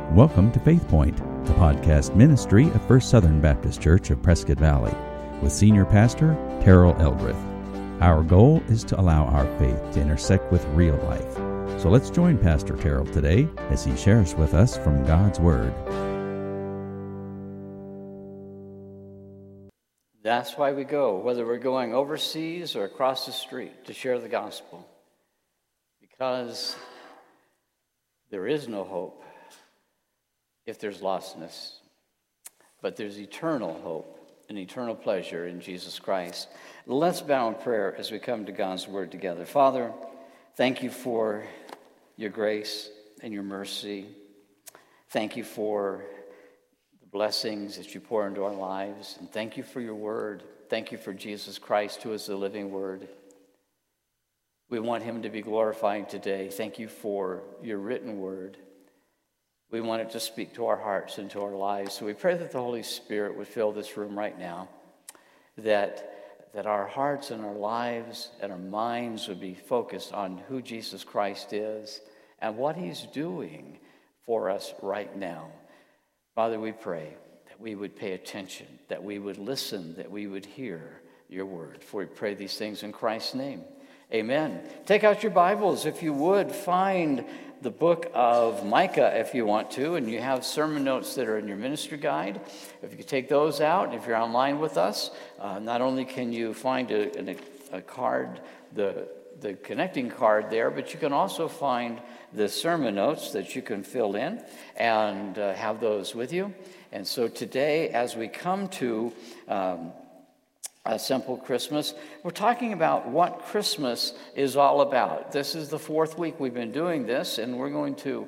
Welcome to Faith Point, the podcast ministry of First Southern Baptist Church of Prescott Valley, with Senior Pastor Terrell Eldredge. Our goal is to allow our faith to intersect with real life. So let's join Pastor Terrell today as he shares with us from God's Word. That's why we go, whether we're going overseas or across the street, to share the gospel. Because there is no hope if there's lostness, but there's eternal hope and eternal pleasure in Jesus Christ. Let's bow in prayer as we come to God's Word together. Father, thank you for your grace and your mercy. Thank you for the blessings that you pour into our lives, and thank you for your Word. Thank you for Jesus Christ, who is the living Word. We want him to be glorified today. Thank you for your written word. We want it to speak to our hearts and to our lives. So we pray that the Holy Spirit would fill this room right now, that our hearts and our lives and our minds would be focused on who Jesus Christ is and what he's doing for us right now. Father, we pray that we would pay attention, that we would listen, that we would hear your word. For we pray these things in Christ's name. Amen. Take out your Bibles, if you would. Find the book of Micah, if you want to, and you have sermon notes that are in your ministry guide. If you could take those out, and if you're online with us, not only can you find a card, the connecting card there, but you can also find the sermon notes that you can fill in and have those with you. And so today, as we come to A Simple Christmas, we're talking about what Christmas is all about. This is the fourth week we've been doing this, and we're going to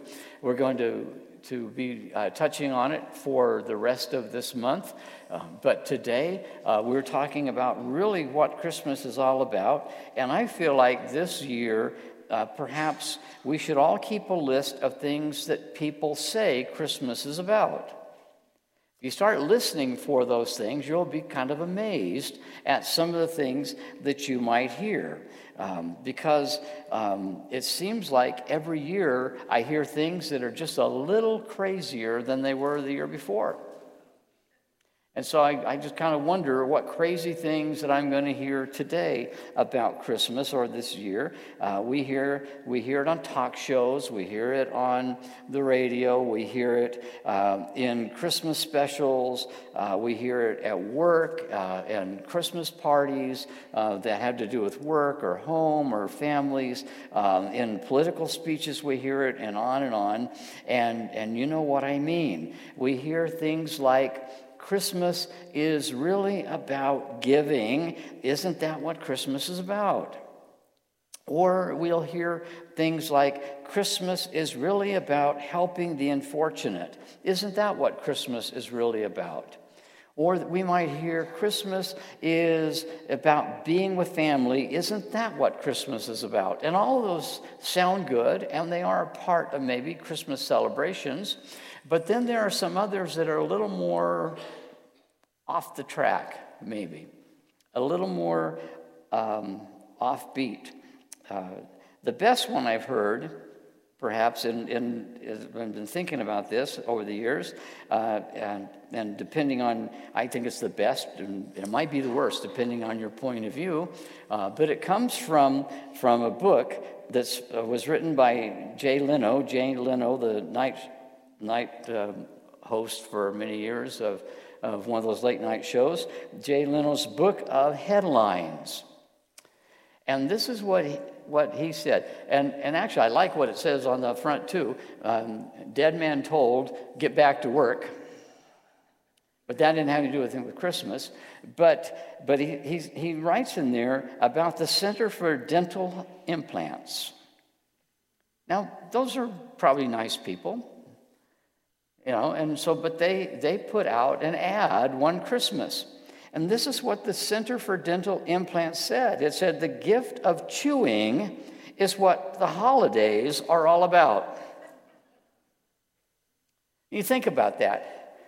be touching on it for the rest of this month. But today we're talking about really what Christmas is all about, and I feel like this year perhaps we should all keep a list of things that people say Christmas is about. If you start listening for those things, you'll be kind of amazed at some of the things that you might hear. Because it seems like every year I hear things that are just a little crazier than they were the year before. And so I just kind of wonder what crazy things that I'm going to hear today about Christmas or this year. We hear it on talk shows. We hear it on the radio. We hear it in Christmas specials. We hear it at work and Christmas parties that have to do with work or home or families. In political speeches, we hear it, and on and on. And you know what I mean. We hear things like, Christmas is really about giving. Isn't that what Christmas is about? Or we'll hear things like, Christmas is really about helping the unfortunate. Isn't that what Christmas is really about? Or we might hear, Christmas is about being with family. Isn't that what Christmas is about? And all of those sound good, and they are a part of maybe Christmas celebrations. But then there are some others that are a little more off the track, maybe. A little more offbeat. The best one I've heard, perhaps, I've been thinking about this over the years, and depending on, I think it's the best, and it might be the worst, depending on your point of view, but it comes from a book that was written by Jay Leno, the night host for many years of one of those late night shows, Jay Leno's Book of Headlines. And this is what he said. And actually, I like what it says on the front, too. Dead man told, get back to work. But that didn't have anything to do with Christmas. But he writes in there about the Center for Dental Implants. Now, those are probably nice people. And so, but they put out an ad one Christmas. And this is what the Center for Dental Implants said. It said, the gift of chewing is what the holidays are all about. You think about that.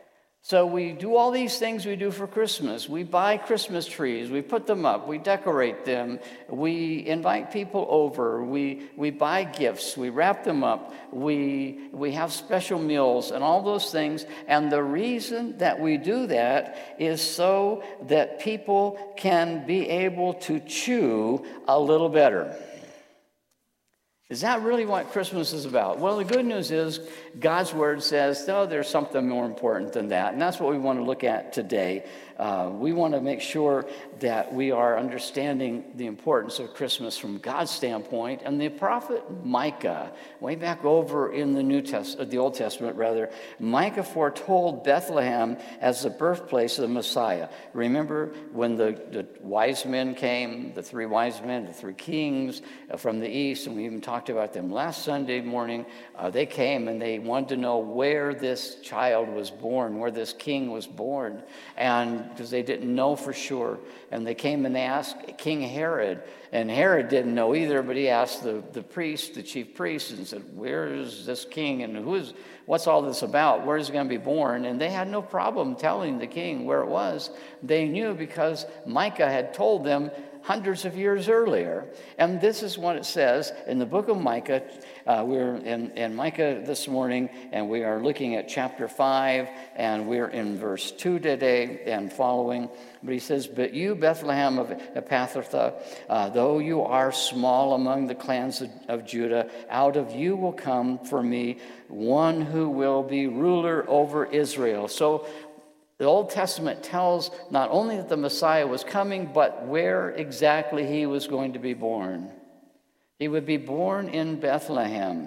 So we do all these things we do for Christmas. We buy Christmas trees, we put them up, we decorate them, we invite people over, we buy gifts, we wrap them up, we have special meals and all those things. And the reason that we do that is so that people can be able to chew a little better. Is that really what Christmas is about? Well, the good news is God's Word says, no, there's something more important than that. And that's what we want to look at today. We want to make sure that we are understanding the importance of Christmas from God's standpoint. And the prophet Micah, way back over in the Old Testament, Micah foretold Bethlehem as the birthplace of the Messiah. Remember when the wise men came, the three wise men, the three kings from the east, and we even talked about them last Sunday morning. They came and they wanted to know where this child was born, where this king was born, and because they didn't know for sure. And they came and they asked King Herod, and Herod didn't know either, but he asked the priest, the chief priest, and said, where is this king, and what's all this about? Where is he going to be born? And they had no problem telling the king where it was. They knew because Micah had told them hundreds of years earlier. And this is what it says in the book of Micah. We're in Micah this morning, and we are looking at chapter 5, and we're in verse 2 today and following. But he says, but you, Bethlehem of Ephrathah, though you are small among the clans of Judah, out of you will come for me one who will be ruler over Israel. So the Old Testament tells not only that the Messiah was coming, but where exactly he was going to be born. He would be born in Bethlehem.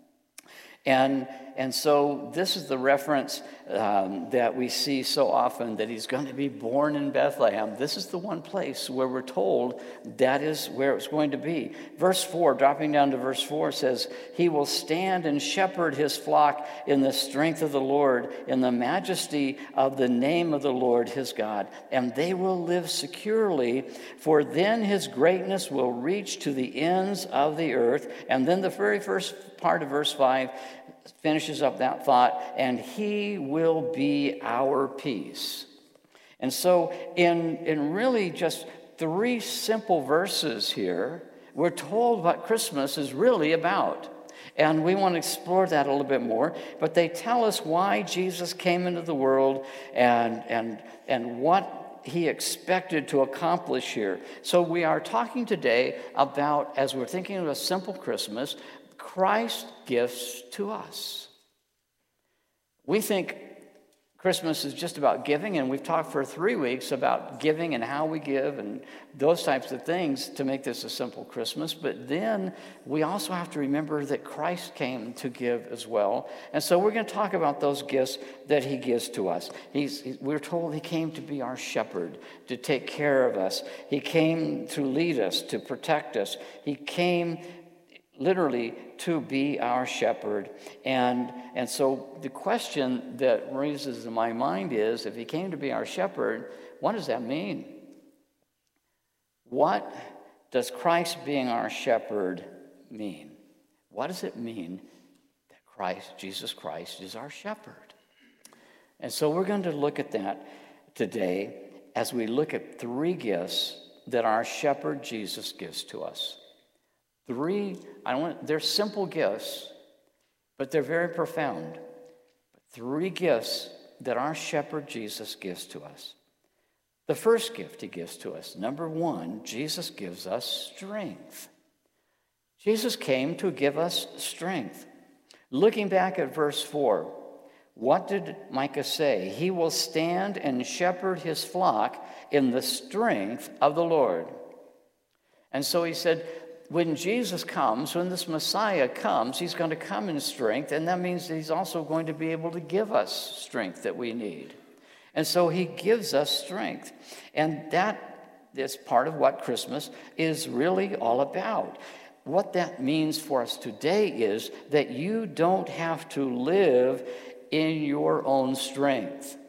And so this is the reference that we see so often, that he's going to be born in Bethlehem. This is the one place where we're told that is where it's going to be. Verse 4, dropping down to verse 4, says, he will stand and shepherd his flock in the strength of the Lord, in the majesty of the name of the Lord his God. And they will live securely, for then his greatness will reach to the ends of the earth. And then the very first part of verse 5 finishes up that thought, and he will be our peace. And so in really just 3 simple verses here, we're told what Christmas is really about. And we want to explore that a little bit more. But they tell us why Jesus came into the world and what he expected to accomplish here. So we are talking today about, as we're thinking of a simple Christmas, Christ's gifts to us. We think Christmas is just about giving, and we've talked for 3 weeks about giving and how we give and those types of things to make this a simple Christmas. But then we also have to remember that Christ came to give as well. And so we're going to talk about those gifts that he gives to us. We're told he came to be our shepherd, to take care of us. He came to lead us, to protect us. He came literally to be our shepherd. And so the question that raises in my mind is, if he came to be our shepherd, what does that mean? What does Christ being our shepherd mean? What does it mean that Jesus Christ is our shepherd? And so we're going to look at that today as we look at 3 gifts that our shepherd Jesus gives to us. 3, they're simple gifts, but they're very profound. 3 gifts that our shepherd Jesus gives to us. The first gift he gives to us, number 1, Jesus gives us strength. Jesus came to give us strength. Looking back at verse 4, what did Micah say? He will stand and shepherd his flock in the strength of the Lord. And so he said, when Jesus comes, when this Messiah comes, he's going to come in strength, and that means that he's also going to be able to give us strength that we need. And so he gives us strength. And that is part of what Christmas is really all about. What that means for us today is that you don't have to live in your own strength.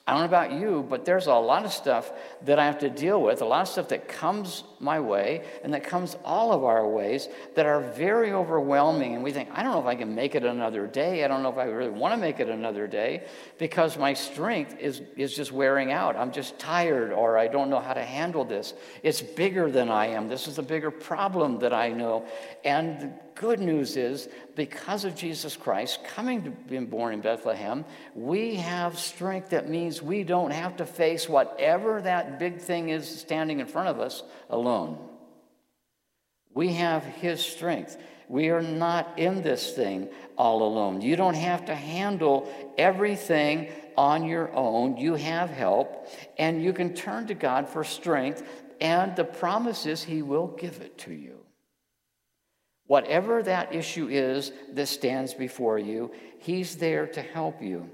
I don't know about you, but there's a lot of stuff that I have to deal with, a lot of stuff that comes my way and that comes all of our ways that are very overwhelming. And we think, I don't know if I can make it another day. I don't know if I really want to make it another day because my strength is just wearing out. I'm just tired, or I don't know how to handle this. It's bigger than I am. This is a bigger problem that I know. And the good news is, because of Jesus Christ coming to be born in Bethlehem, we have strength that means we don't have to face whatever that big thing is standing in front of us alone. We have his strength. We are not in this thing all alone. You don't have to handle everything on your own. You have help, and you can turn to God for strength, and the promise is he will give it to you. Whatever that issue is that stands before you, he's there to help you.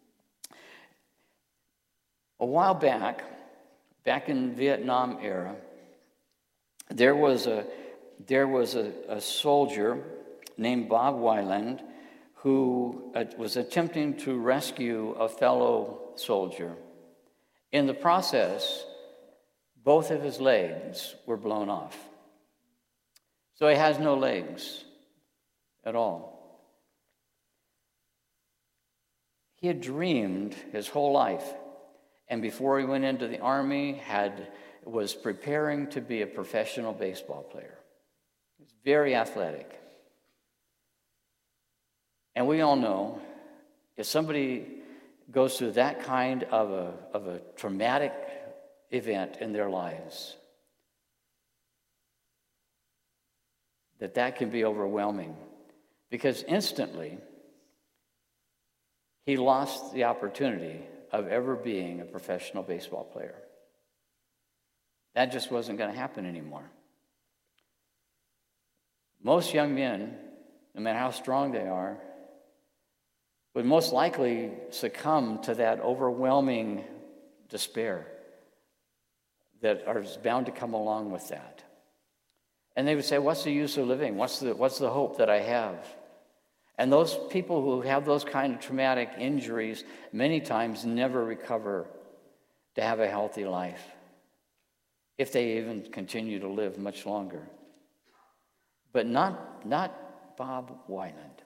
A while back in Vietnam era, there was a soldier named Bob Weiland who was attempting to rescue a fellow soldier. In the process, both of his legs were blown off. So he has no legs at all. He had dreamed his whole life, and before he went into the army, was preparing to be a professional baseball player. He was very athletic. And we all know, if somebody goes through that kind of a traumatic event in their lives, that can be overwhelming, because instantly he lost the opportunity of ever being a professional baseball player. That just wasn't going to happen anymore. Most young men, no matter how strong they are, would most likely succumb to that overwhelming despair that is bound to come along with that. And they would say, what's the use of living? What's the hope that I have? And those people who have those kind of traumatic injuries many times never recover to have a healthy life, if they even continue to live much longer. But not Bob Weiland.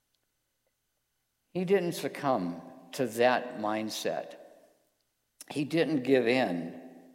He didn't succumb to that mindset. He didn't give in.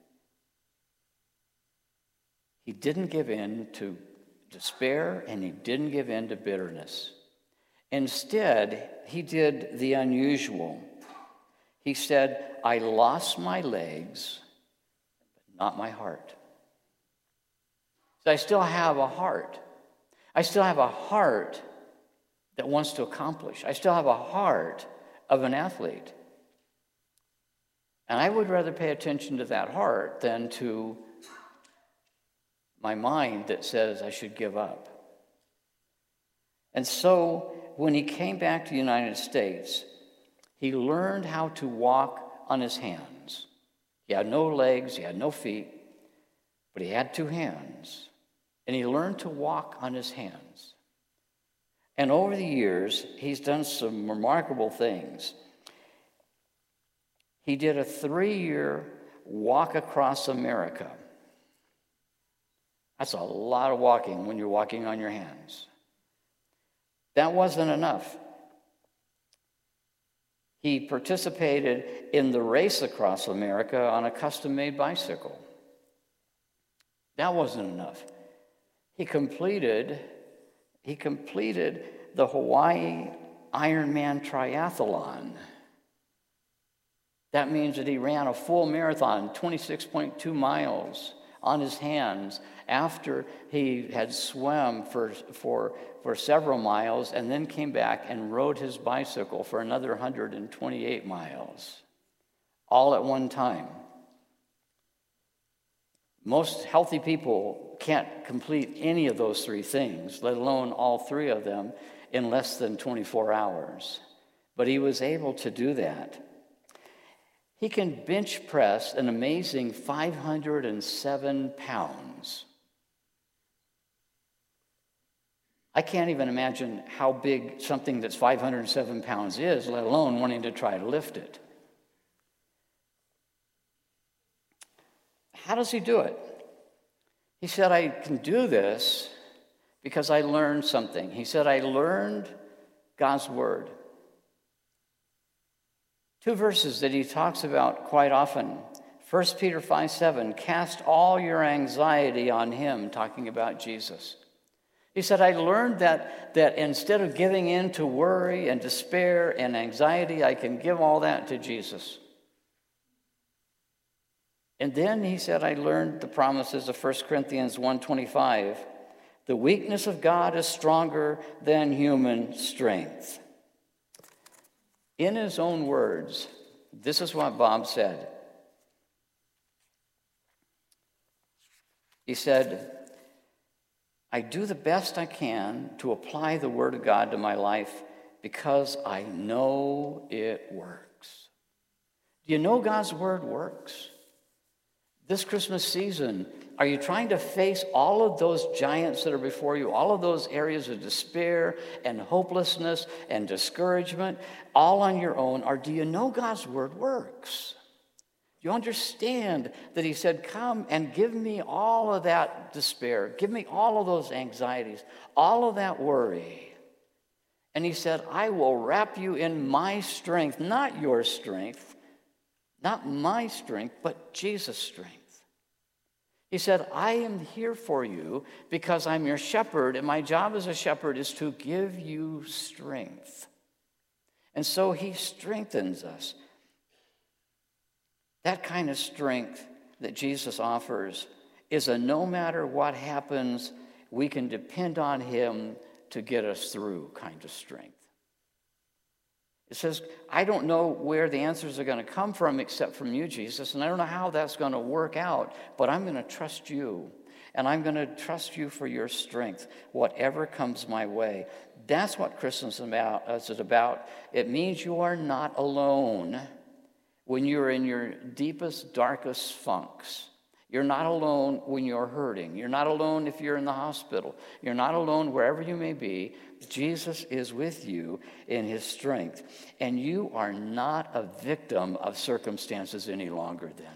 He didn't give in to despair, and he didn't give in to bitterness. Instead, he did the unusual. He said, I lost my legs, but not my heart. So I still have a heart. I still have a heart that wants to accomplish. I still have a heart of an athlete. And I would rather pay attention to that heart than to my mind that says I should give up. And so when he came back to the United States, he learned how to walk on his hands. He had no legs, he had no feet, but he had two hands. And he learned to walk on his hands. And over the years, he's done some remarkable things. He did a 3-year walk across America. That's a lot of walking when you're walking on your hands. That wasn't enough. He participated in the race across America on a custom-made bicycle. That wasn't enough. He completed the Hawaii Ironman triathlon. That means that he ran a full marathon, 26.2 miles, on his hands after he had swum for several miles and then came back and rode his bicycle for another 128 miles, all at one time. Most healthy people can't complete any of those three things, let alone all three of them, in less than 24 hours. But he was able to do that. He can bench press an amazing 507 pounds. I can't even imagine how big something that's 507 pounds is, let alone wanting to try to lift it. how does he do it? He said, I can do this because I learned something. He said, I learned God's word. 2 verses that he talks about quite often. 1 Peter 5:7, cast all your anxiety on him, talking about Jesus. He said, I learned that instead of giving in to worry and despair and anxiety, I can give all that to Jesus. And then he said, I learned the promises of 1 Corinthians 1:25. The weakness of God is stronger than human strength. In his own words, this is what Bob said. He said, I do the best I can to apply the Word of God to my life because I know it works. Do you know God's Word works? This Christmas season, are you trying to face all of those giants that are before you, all of those areas of despair and hopelessness and discouragement, all on your own, or do you know God's Word works? Do you understand that he said, come and give me all of that despair, give me all of those anxieties, all of that worry. And he said, I will wrap you in my strength, not your strength, not my strength, but Jesus' strength. He said, I am here for you because I'm your shepherd, and my job as a shepherd is to give you strength. And so he strengthens us. That kind of strength that Jesus offers is a no matter what happens, we can depend on him to get us through kind of strength. It says, I don't know where the answers are going to come from except from you, Jesus, and I don't know how that's going to work out, but I'm going to trust you, and I'm going to trust you for your strength, whatever comes my way. That's what Christmas is about. It means you are not alone when you're in your deepest, darkest funks. You're not alone when you're hurting. You're not alone if you're in the hospital. You're not alone wherever you may be. Jesus is with you in his strength. And you are not a victim of circumstances any longer then.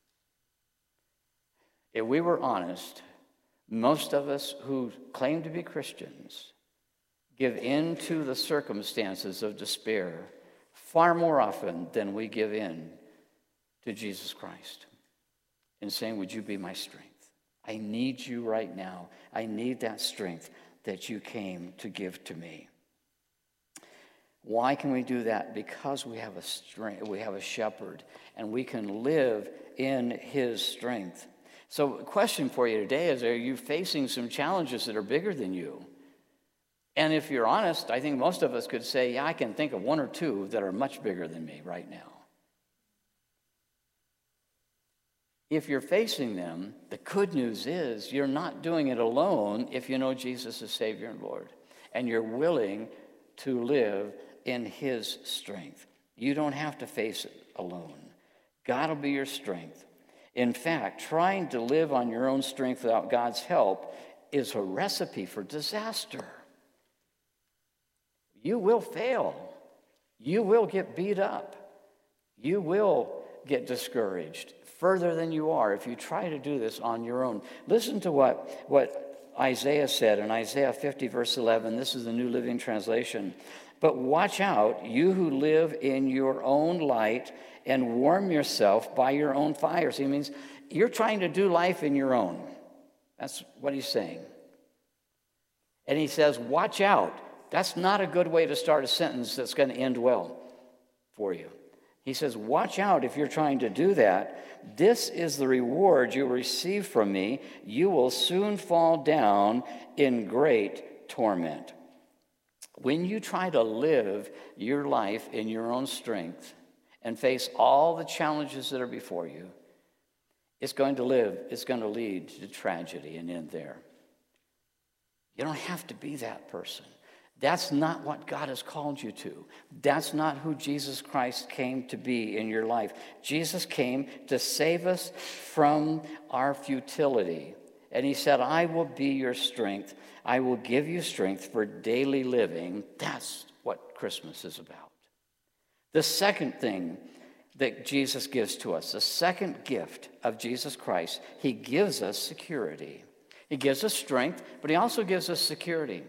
If we were honest, most of us who claim to be Christians give in to the circumstances of despair far more often than we give in to Jesus Christ and saying, would you be my strength? I need you right now. I need that strength that you came to give to me. Why can we do that? Because we have a strength, we have a shepherd, and we can live in his strength. So a question for you today is, are you facing some challenges that are bigger than you? And if you're honest, I think most of us could say, yeah, I can think of one or two that are much bigger than me right now. If you're facing them, the good news is you're not doing it alone if you know Jesus as Savior and Lord, and you're willing to live in his strength. You don't have to face it alone. God will be your strength. In fact, trying to live on your own strength without God's help is a recipe for disaster. You will fail. You will get beat up. You will get discouraged further than you are if you try to do this on your own. Listen to what Isaiah said in Isaiah 50, verse 11. This is the New Living Translation. But watch out, you who live in your own light and warm yourself by your own fires. He means you're trying to do life in your own. That's what he's saying. And he says, watch out. That's not a good way to start a sentence that's going to end well for you. He says, watch out if you're trying to do that. This is the reward you'll receive from me. You will soon fall down in great torment. When you try to live your life in your own strength and face all the challenges that are before you, it's going to lead to tragedy and end there. You don't have to be that person. That's not what God has called you to. That's not who Jesus Christ came to be in your life. Jesus came to save us from our futility. And he said, I will be your strength. I will give you strength for daily living. That's what Christmas is about. The second thing that Jesus gives to us, the second gift of Jesus Christ, he gives us security. He gives us strength, but he also gives us security.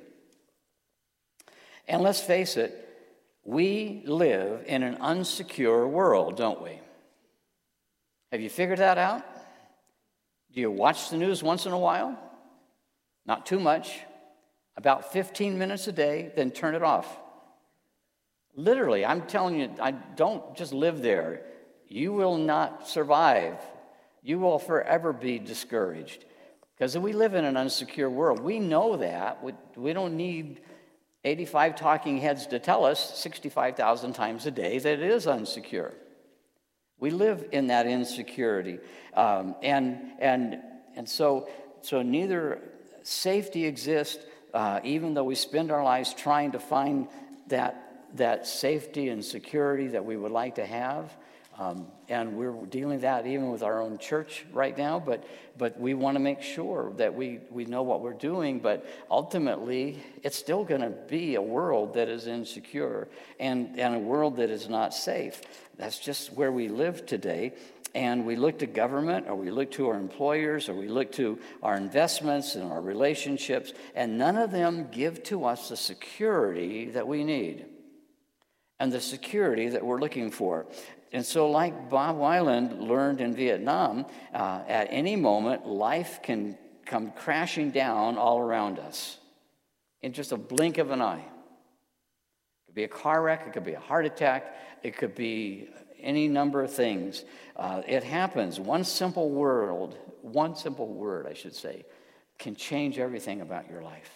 And let's face it, we live in an unsecure world, don't we? Have you figured that out? Do you watch the news once in a while? Not too much. About 15 minutes a day, then turn it off. Literally, I'm telling you, I don't just live there. You will not survive. You will forever be discouraged. Because we live in an unsecure world. We know that. We don't need 85 talking heads to tell us 65,000 times a day that it is unsecure. We live in that insecurity. And so neither safety exists, even though we spend our lives trying to find that safety and security that we would like to have. And we're dealing with that even with our own church right now, but we want to make sure that we know what we're doing, but ultimately it's still going to be a world that is insecure and a world that is not safe. That's just where we live today. And we look to government, or we look to our employers, or we look to our investments and our relationships, and none of them give to us the security that we need and the security that we're looking for. And so like Bob Weiland learned in Vietnam, at any moment, life can come crashing down all around us in just a blink of an eye. It could be a car wreck, it could be a heart attack, it could be any number of things. It happens. One simple word, I should say, can change everything about your life.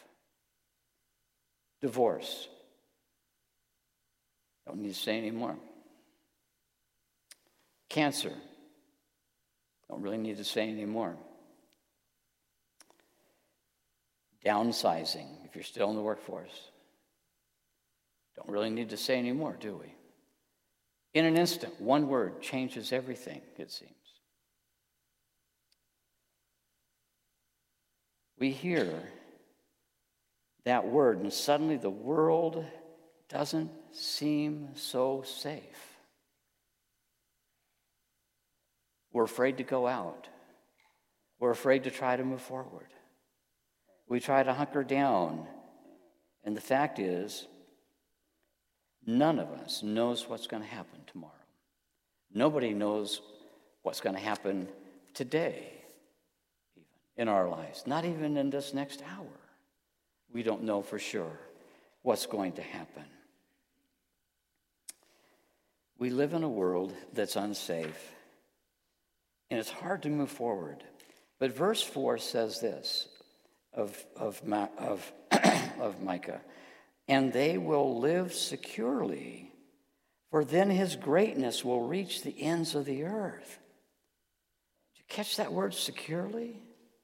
Divorce. Don't need to say any more. Cancer. Don't really need to say any more. Downsizing, if you're still in the workforce. Don't really need to say any more, do we? In an instant, one word changes everything, it seems. We hear that word, and suddenly the world doesn't seem so safe. We're afraid to go out. We're afraid to try to move forward. We try to hunker down. And the fact is, none of us knows what's going to happen tomorrow. Nobody knows what's going to happen today, even in our lives. Not even in this next hour. We don't know for sure what's going to happen. We live in a world that's unsafe, and it's hard to move forward. But verse 4 says this of Micah, and they will live securely, for then his greatness will reach the ends of the earth. Did you catch that word, securely?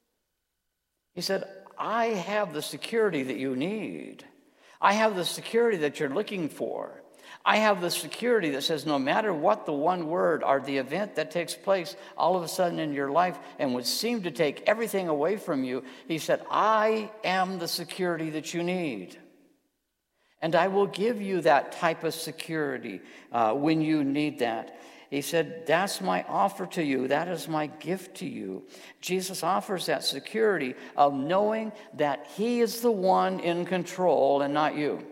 He said, I have the security that you need. I have the security that you're looking for. I have the security that says no matter what the one word or the event that takes place all of a sudden in your life and would seem to take everything away from you, he said, I am the security that you need. And I will give you that type of security when you need that. He said, that's my offer to you. That is my gift to you. Jesus offers that security of knowing that he is the one in control and not you.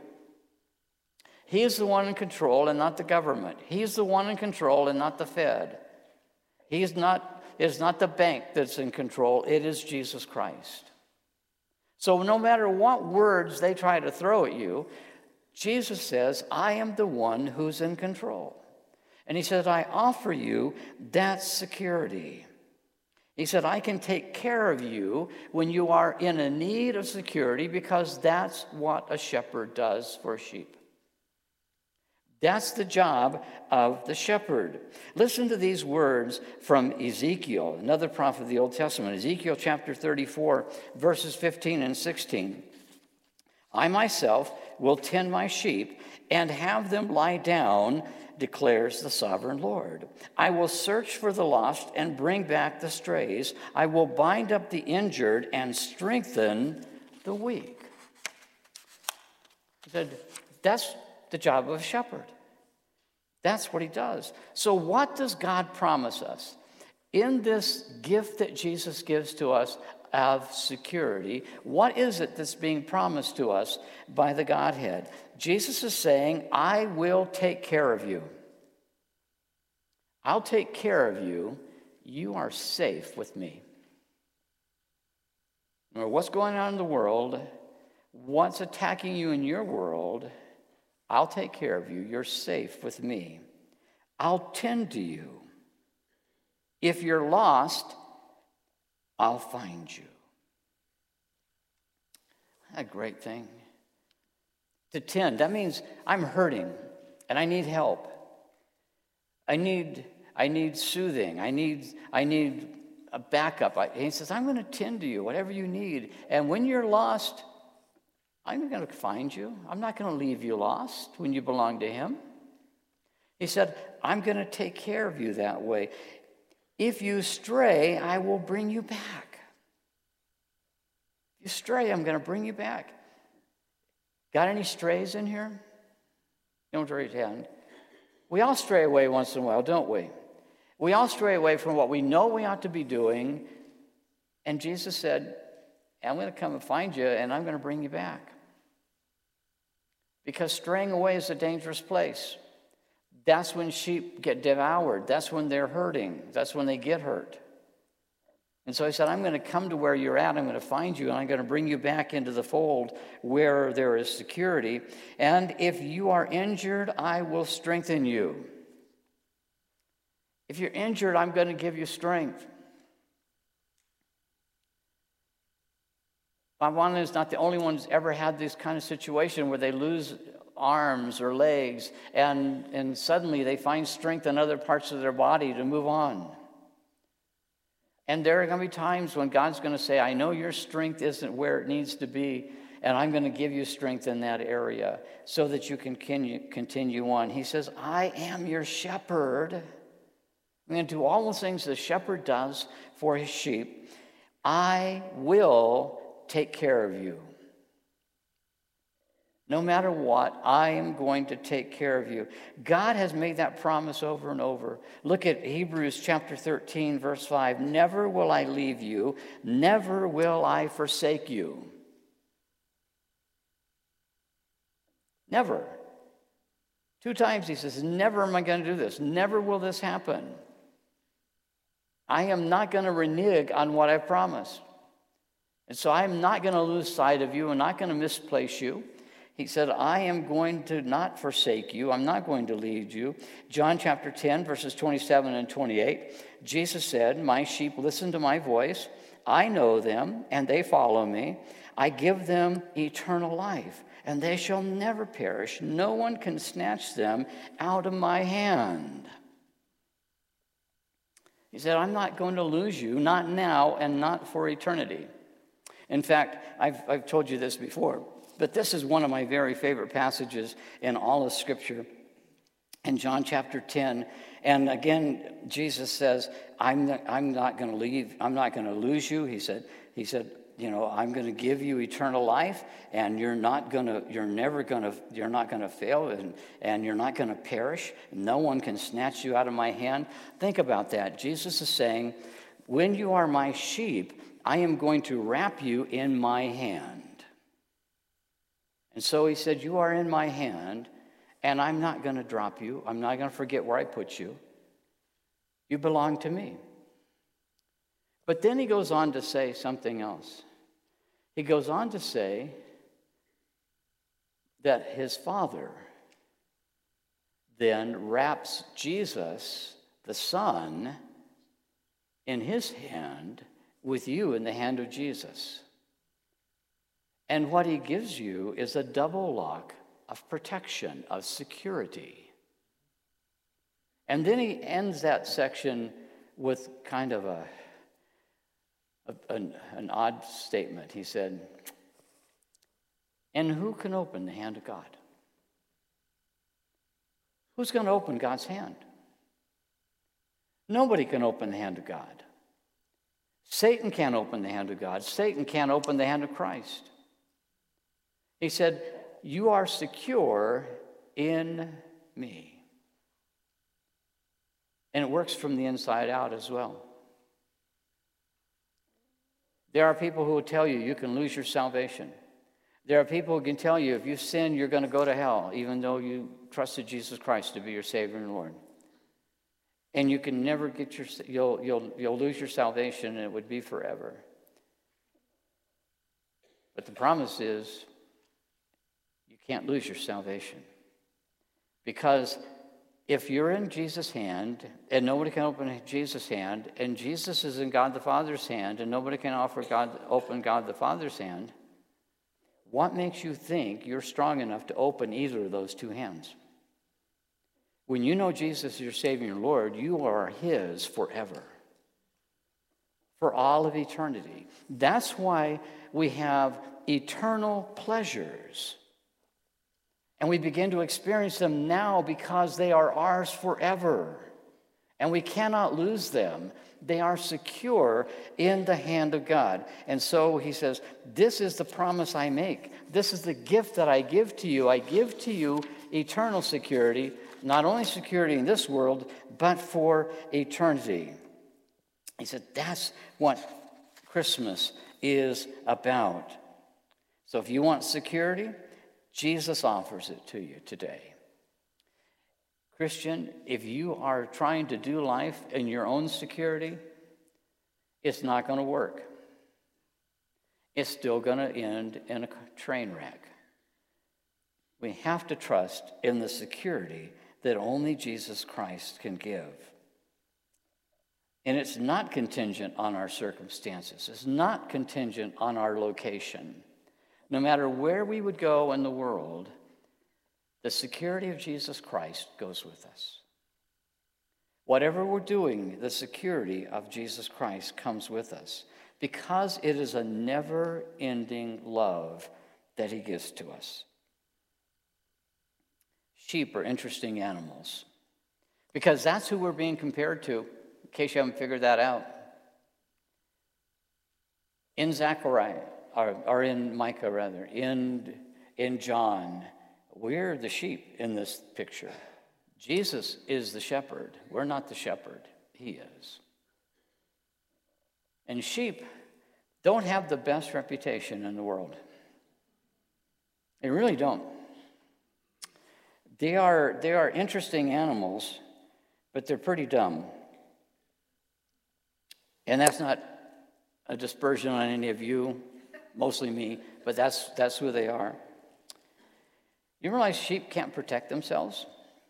He is the one in control and not the government. He is the one in control and not the Fed. It is not the bank that's in control. It is Jesus Christ. So no matter what words they try to throw at you, Jesus says, I am the one who's in control. And he says, I offer you that security. He said, I can take care of you when you are in a need of security because that's what a shepherd does for sheep. That's the job of the shepherd. Listen to these words from Ezekiel, another prophet of the Old Testament. Ezekiel chapter 34, verses 15 and 16. I myself will tend my sheep and have them lie down, declares the sovereign Lord. I will search for the lost and bring back the strays. I will bind up the injured and strengthen the weak. He said, that's the job of a shepherd. That's what he does. So what does God promise us? In this gift that Jesus gives to us of security, what is it that's being promised to us by the Godhead? Jesus is saying, I will take care of you. I'll take care of you. You are safe with me. No matter what's going on in the world, what's attacking you in your world, I'll take care of you. You're safe with me. I'll tend to you. If you're lost, I'll find you. What a great thing. To tend, that means I'm hurting and I need help. I need soothing. I need a backup. He says, I'm going to tend to you, whatever you need. And when you're lost, I'm going to find you. I'm not going to leave you lost when you belong to him. He said, I'm going to take care of you that way. If you stray, I will bring you back. If you stray, I'm going to bring you back. Got any strays in here? Don't raise your hand. We all stray away once in a while, don't we? We all stray away from what we know we ought to be doing. And Jesus said, I'm going to come and find you, and I'm going to bring you back. Because straying away is a dangerous place. That's when sheep get devoured. That's when they're hurting. That's when they get hurt. And so he said, I'm going to come to where you're at. I'm going to find you, and I'm going to bring you back into the fold where there is security. And if you are injured, I will strengthen you. If you're injured, I'm going to give you strength. Juan is not the only one who's ever had this kind of situation where they lose arms or legs, and suddenly they find strength in other parts of their body to move on. And there are going to be times when God's going to say, I know your strength isn't where it needs to be, and I'm going to give you strength in that area so that you can continue on. He says, I am your shepherd. I'm going to do all the things the shepherd does for his sheep. I will take care of you. No matter what, I am going to take care of you. God has made that promise over and over. Look at Hebrews chapter 13, verse 5. Never will I leave you. Never will I forsake you. Never. 2 times he says, never am I going to do this. Never will this happen. I am not going to renege on what I've promised. And so I'm not going to lose sight of you. I'm not going to misplace you. He said, I am going to not forsake you. I'm not going to leave you. John chapter 10, verses 27 and 28. Jesus said, my sheep listen to my voice. I know them, and they follow me. I give them eternal life, and they shall never perish. No one can snatch them out of my hand. He said, I'm not going to lose you, not now and not for eternity. In fact, I've told you this before, but this is one of my very favorite passages in all of Scripture. In John chapter 10, and again, Jesus says, I'm not going to leave, I'm not going to lose you. He said, I'm going to give you eternal life, and you're not going to fail, and you're not going to perish. No one can snatch you out of my hand. Think about that. Jesus is saying, when you are my sheep, I am going to wrap you in my hand. And so he said, you are in my hand, and I'm not going to drop you. I'm not going to forget where I put you. You belong to me. But then he goes on to say something else. He goes on to say that his Father then wraps Jesus, the Son, in his hand, with you in the hand of Jesus. And what he gives you is a double lock of protection, of security. And then he ends that section with kind of an odd statement. He said, and who can open the hand of God? Who's going to open God's hand? Nobody can open the hand of God. Satan can't open the hand of God. Satan can't open the hand of Christ. He said, you are secure in me. And it works from the inside out as well. There are people who will tell you you can lose your salvation. There are people who can tell you if you sin, you're going to go to hell, even though you trusted Jesus Christ to be your Savior and Lord. And you can never get you'll lose your salvation, and it would be forever. But the promise is you can't lose your salvation. Because if you're in Jesus' hand, and nobody can open Jesus' hand, and Jesus is in God the Father's hand, and nobody can open God the Father's hand, what makes you think you're strong enough to open either of those two hands? When you know Jesus is your Savior and Lord, you are His forever, for all of eternity. That's why we have eternal pleasures. And we begin to experience them now because they are ours forever. And we cannot lose them. They are secure in the hand of God. And so he says, this is the promise I make. This is the gift that I give to you. I give to you eternal security, not only security in this world, but for eternity. He said, that's what Christmas is about. So if you want security, Jesus offers it to you today. Christian, if you are trying to do life in your own security, it's not going to work. It's still going to end in a train wreck. We have to trust in the security that only Jesus Christ can give. And it's not contingent on our circumstances. It's not contingent on our location. No matter where we would go in the world, the security of Jesus Christ goes with us. Whatever we're doing, the security of Jesus Christ comes with us because it is a never-ending love that He gives to us. Sheep are interesting animals because that's who we're being compared to, in case you haven't figured that out. In Zechariah, or in Micah rather, in John, we're the sheep in this picture. Jesus is the shepherd. We're not the shepherd. He is. And sheep don't have the best reputation in the world. They really don't. They are interesting animals, but they're pretty dumb. And that's not a dispersion on any of you, mostly me, but that's who they are. You realize sheep can't protect themselves?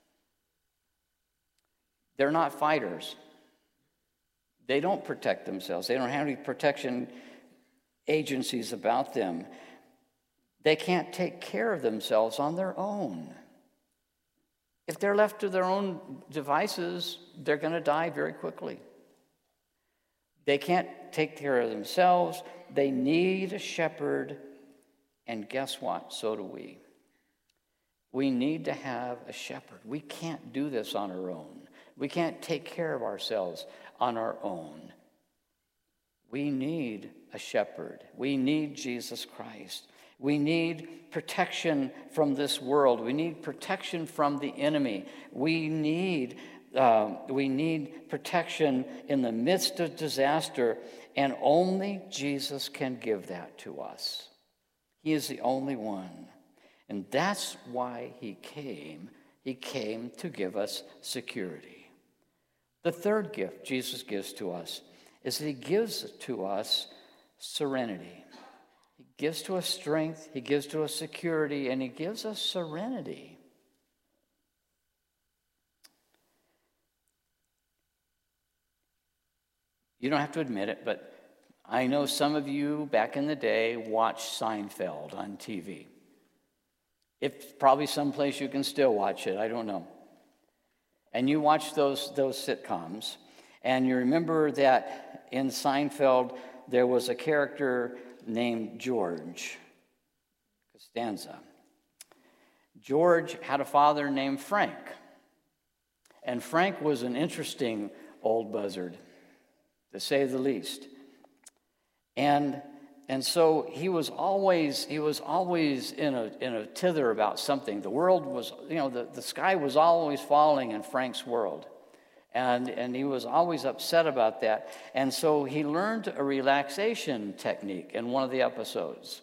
They're not fighters. They don't protect themselves. They don't have any protection agencies about them. They can't take care of themselves on their own. If they're left to their own devices, they're going to die very quickly. They can't take care of themselves. They need a shepherd. And guess what? So do we. We need to have a shepherd. We can't do this on our own. We can't take care of ourselves on our own. We need a shepherd. We need Jesus Christ. We need protection from this world. We need protection from the enemy. We need protection in the midst of disaster, and only Jesus can give that to us. He is the only one. And that's why he came. He came to give us security. The third gift Jesus gives to us is that he gives to us serenity. He gives to us strength, he gives to us security, and he gives us serenity. You don't have to admit it, but I know some of you back in the day watched Seinfeld on TV. It's probably someplace you can still watch it, I don't know. And you watch those sitcoms, and you remember that in Seinfeld there was a character named George Costanza. George had a father named Frank, and Frank was an interesting old buzzard, to say the least. And so he was always in a tither about something. The world was, the sky was always falling in Frank's world. And he was always upset about that. And so he learned a relaxation technique in one of the episodes.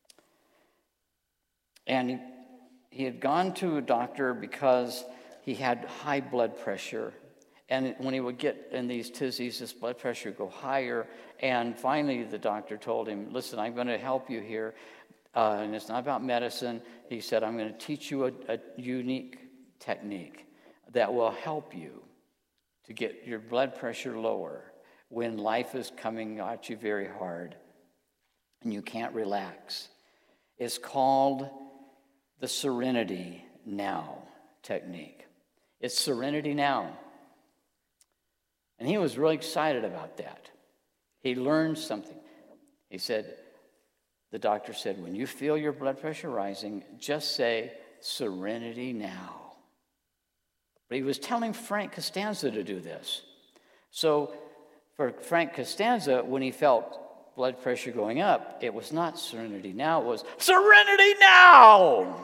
And he had gone to a doctor because he had high blood pressure. And when he would get in these tizzies, his blood pressure would go higher. And finally, the doctor told him, listen, I'm going to help you here. And it's not about medicine. He said, I'm going to teach you a unique technique that will help you to get your blood pressure lower when life is coming at you very hard and you can't relax. It's called the Serenity Now technique. It's Serenity Now. And he was really excited about that. He learned something. He said, the doctor said, when you feel your blood pressure rising, just say, Serenity Now. But he was telling Frank Costanza to do this. So for Frank Costanza, when he felt blood pressure going up, it was not Serenity Now, it was Serenity Now!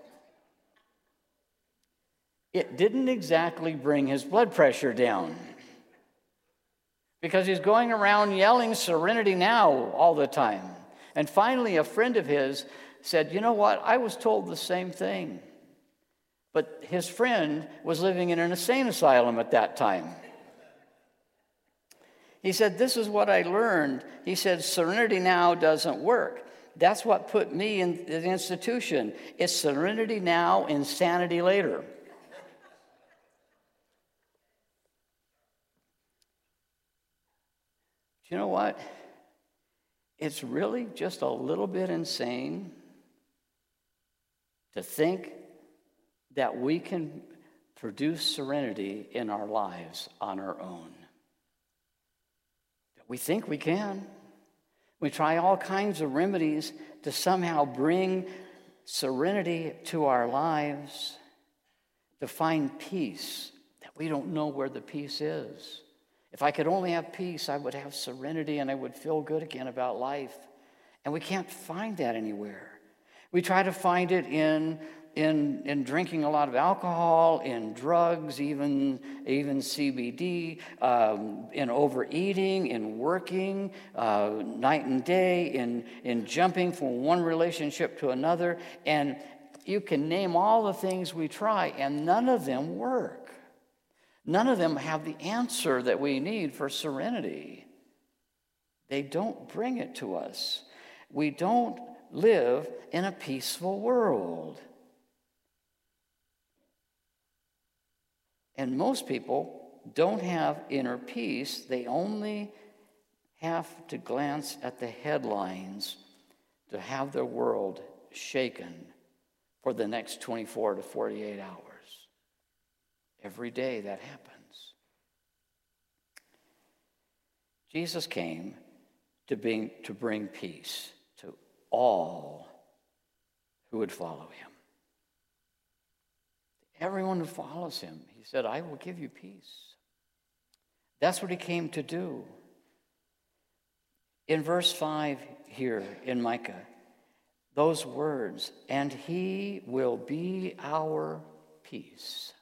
It didn't exactly bring his blood pressure down, because he's going around yelling Serenity Now all the time. And finally, a friend of his said, you know what, I was told the same thing. But his friend was living in an insane asylum at that time. He said, this is what I learned. He said, Serenity Now doesn't work. That's what put me in the institution. It's Serenity Now, insanity later. Do you know what? It's really just a little bit insane to think that we can produce serenity in our lives on our own. We think we can. We try all kinds of remedies to somehow bring serenity to our lives, to find peace, that we don't know where the peace is. If I could only have peace, I would have serenity and I would feel good again about life. And we can't find that anywhere. We try to find it in drinking a lot of alcohol, in drugs, even CBD, in overeating, in working night and day, in jumping from one relationship to another. And you can name all the things we try, and none of them work. None of them have the answer that we need for serenity. They don't bring it to us. We don't live in a peaceful world. And most people don't have inner peace. They only have to glance at the headlines to have their world shaken for the next 24 to 48 hours. Every day that happens. Jesus came to bring peace to all who would follow him. Everyone who follows him, he said, I will give you peace. That's what he came to do. In verse 5 here in Micah, those words, and he will be our peace.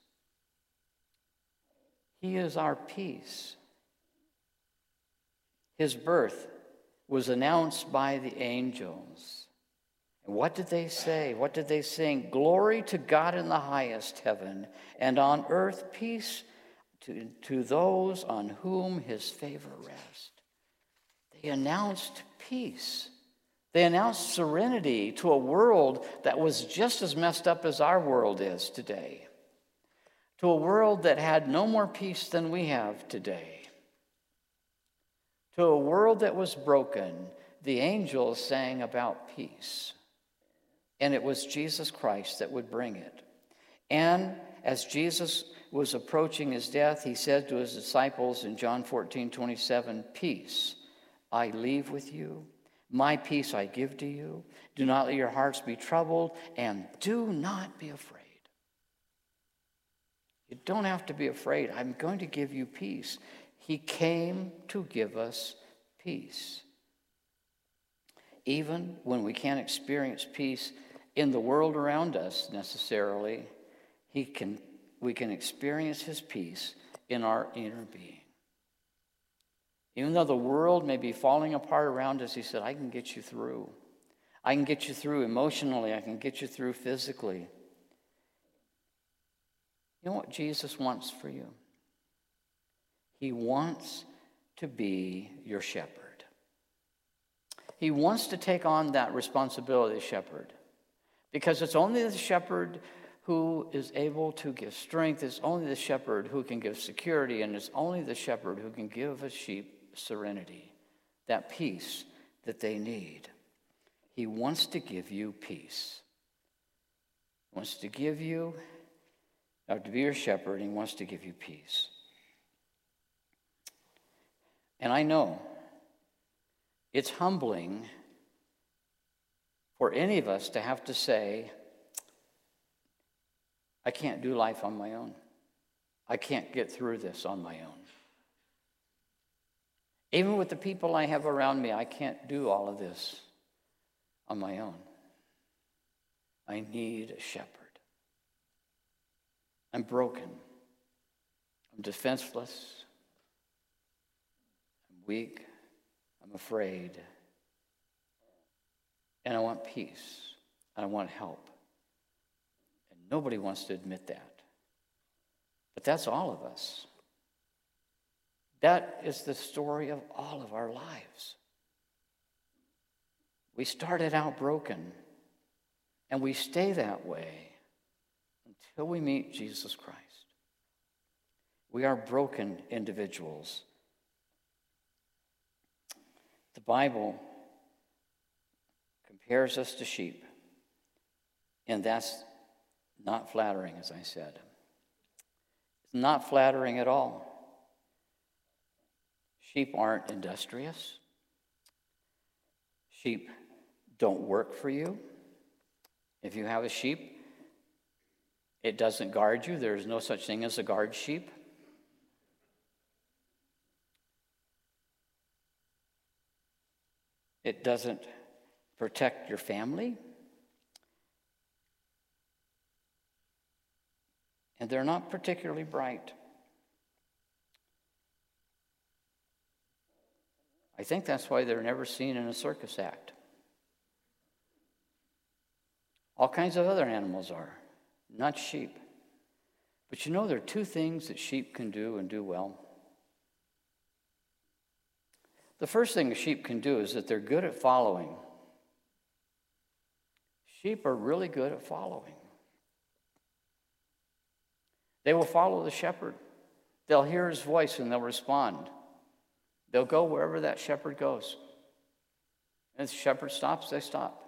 He is our peace. His birth was announced by the angels. And what did they say? What did they sing? Glory to God in the highest heaven, and on earth peace to those on whom his favor rests. They announced peace. They announced serenity to a world that was just as messed up as our world is today. To a world that had no more peace than we have today. To a world that was broken, the angels sang about peace. And it was Jesus Christ that would bring it. And as Jesus was approaching his death, he said to his disciples in John 14:27, peace I leave with you, my peace I give to you. Do not let your hearts be troubled, and do not be afraid. You don't have to be afraid. I'm going to give you peace. He came to give us peace. Even when we can't experience peace in the world around us necessarily, we can experience his peace in our inner being. Even though the world may be falling apart around us, he said, I can get you through. I can get you through emotionally. I can get you through physically. You know what Jesus wants for you? He wants to be your shepherd. He wants to take on that responsibility of shepherd, because it's only the shepherd who is able to give strength. It's only the shepherd who can give security, and it's only the shepherd who can give a sheep serenity, that peace that they need. He wants to give you peace. He wants to give you, or to be your shepherd, and he wants to give you peace. And I know it's humbling for any of us to have to say, I can't do life on my own. I can't get through this on my own. Even with the people I have around me, I can't do all of this on my own. I need a shepherd. I'm broken. I'm defenseless. I'm weak. I'm afraid. And I want peace. And I want help. And nobody wants to admit that. But that's all of us. That is the story of all of our lives. We started out broken, and we stay that way until we meet Jesus Christ. We are broken individuals. The Bible compares us to sheep, and that's not flattering, as I said. It's not flattering at all. Sheep aren't industrious. Sheep don't work for you. If you have a sheep, it doesn't guard you. There's no such thing as a guard sheep. It doesn't protect your family. And they're not particularly bright. I think that's why they're never seen in a circus act. All kinds of other animals are, not sheep. But you know, there are two things that sheep can do and do well. The first thing a sheep can do is that they're good at following. Sheep are really good at following. They will follow the shepherd. They'll hear his voice and they'll respond. They'll go wherever that shepherd goes. And if the shepherd stops, they stop.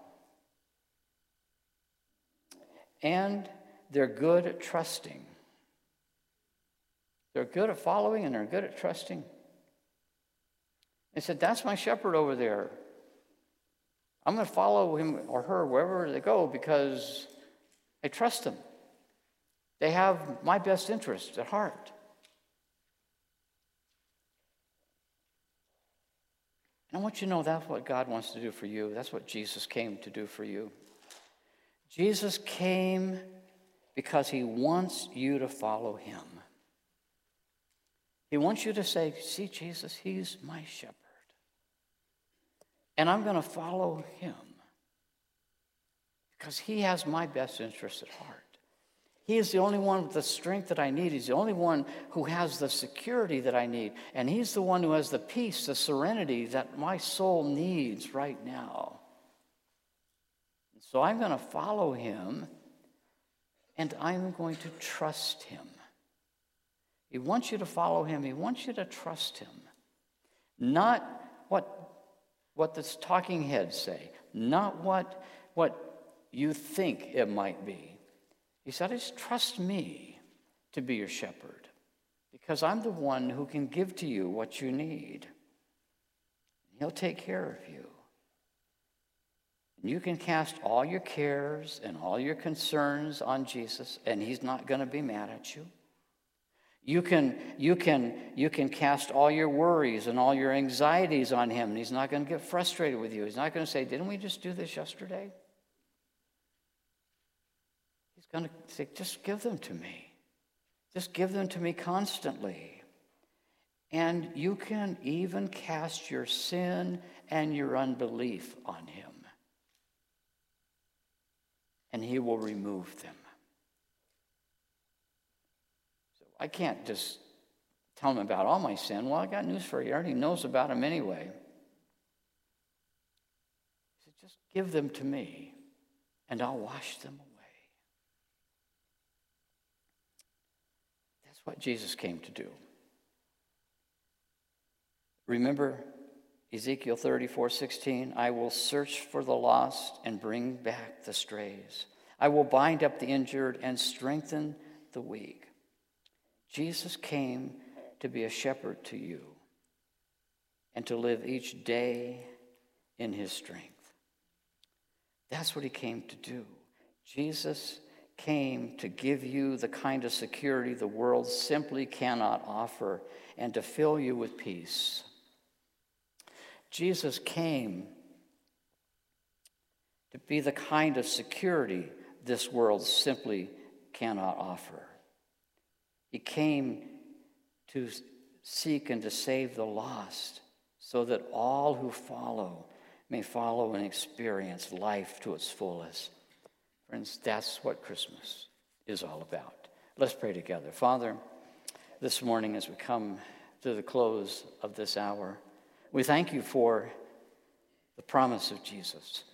And they're good at trusting. They're good at following and they're good at trusting. They said, that's my shepherd over there. I'm going to follow him or her wherever they go because I trust them. They have my best interest at heart. And I want you to know that's what God wants to do for you. That's what Jesus came to do for you. Jesus came because he wants you to follow him. He wants you to say, see, Jesus, he's my shepherd. And I'm going to follow him because he has my best interest at heart. He is the only one with the strength that I need. He's the only one who has the security that I need. And he's the one who has the peace, the serenity that my soul needs right now. And so I'm going to follow him, and I'm going to trust him. He wants you to follow him. He wants you to trust him. Not what the talking heads say. Not what you think it might be. He said, just trust me to be your shepherd because I'm the one who can give to you what you need. He'll take care of you. And you can cast all your cares and all your concerns on Jesus, and he's not going to be mad at you. You can cast all your worries and all your anxieties on him, and he's not going to get frustrated with you. He's not going to say, didn't we just do this yesterday? He's going to say, just give them to me. Just give them to me constantly. And you can even cast your sin and your unbelief on him. And he will remove them. So I can't just tell him about all my sin. Well, I got news for you. He already knows about them anyway. He said, just give them to me, and I'll wash them away. That's what Jesus came to do. Remember Ezekiel 34:16, I will search for the lost and bring back the strays. I will bind up the injured and strengthen the weak. Jesus came to be a shepherd to you and to live each day in his strength. That's what he came to do. Jesus came to give you the kind of security the world simply cannot offer and to fill you with peace. Jesus came to be the kind of security this world simply cannot offer. He came to seek and to save the lost so that all who follow may follow and experience life to its fullest. Friends, that's what Christmas is all about. Let's pray together. Father, this morning as we come to the close of this hour, we thank you for the promise of Jesus,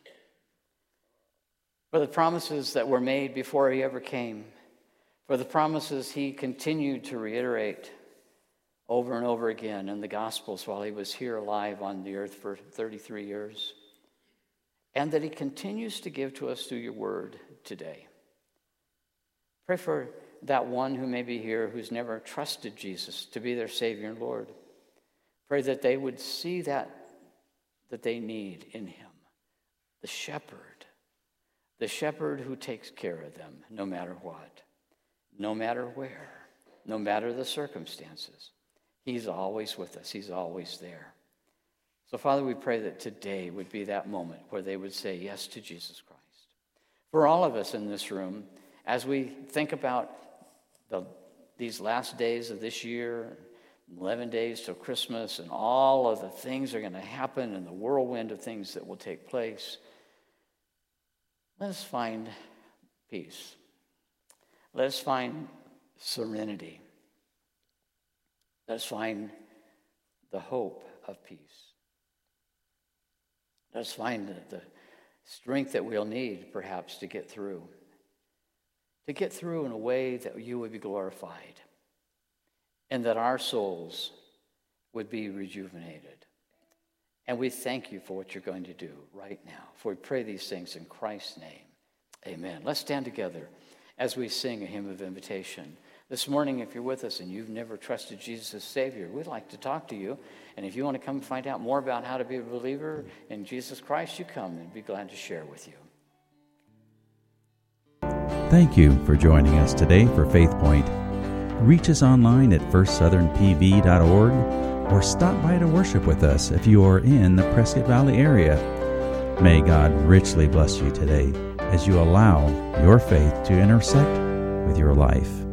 for the promises that were made before he ever came, for the promises he continued to reiterate over and over again in the Gospels while he was here alive on the earth for 33 years, and that he continues to give to us through your word today. Pray for that one who may be here who's never trusted Jesus to be their Savior and Lord. Pray that they would see that they need in him, the shepherd who takes care of them no matter what, no matter where, no matter the circumstances. He's always with us. He's always there. So, Father, we pray that today would be that moment where they would say yes to Jesus Christ. For all of us in this room, as we think about these last days of this year, 11 days till Christmas, and all of the things that are going to happen and the whirlwind of things that will take place, let us find peace. Let us find serenity. Let us find the hope of peace. Let us find the strength that we'll need, perhaps, to get through in a way that you would be glorified and that our souls would be rejuvenated. And we thank you for what you're going to do right now. For we pray these things in Christ's name. Amen. Let's stand together as we sing a hymn of invitation. This morning, if you're with us and you've never trusted Jesus as Savior, we'd like to talk to you. And if you want to come find out more about how to be a believer in Jesus Christ, you come and be glad to share with you. Thank you for joining us today for Faith Point. Reach us online at firstsouthernpv.org or stop by to worship with us if you are in the Prescott Valley area. May God richly bless you today as you allow your faith to intersect with your life.